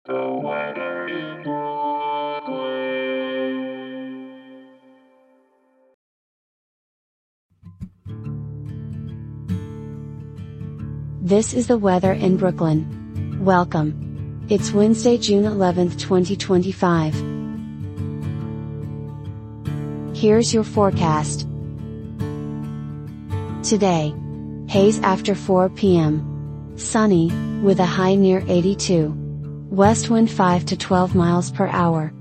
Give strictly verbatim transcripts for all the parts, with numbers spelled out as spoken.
The weather in Brooklyn. This is the weather in Brooklyn. Welcome. It's Wednesday, June eleventh, twenty twenty-five. Here's your forecast. Today. Haze after four p m Sunny, with a high near eighty-two. West wind five to twelve miles per hour.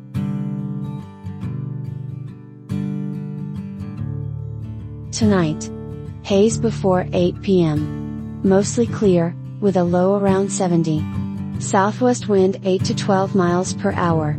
Tonight. Haze before eight p m Mostly clear, with a low around seventy. Southwest wind eight to twelve miles per hour.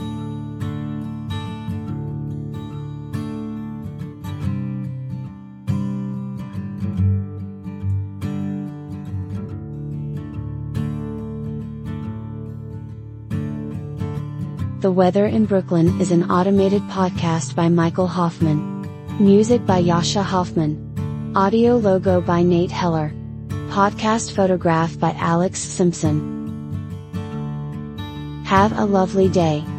The Weather in Brooklyn is an automated podcast by Michael Hoffman. Music by Yasha Hoffman. Audio logo by Nate Heller. Podcast photograph by Alex Simpson. Have a lovely day.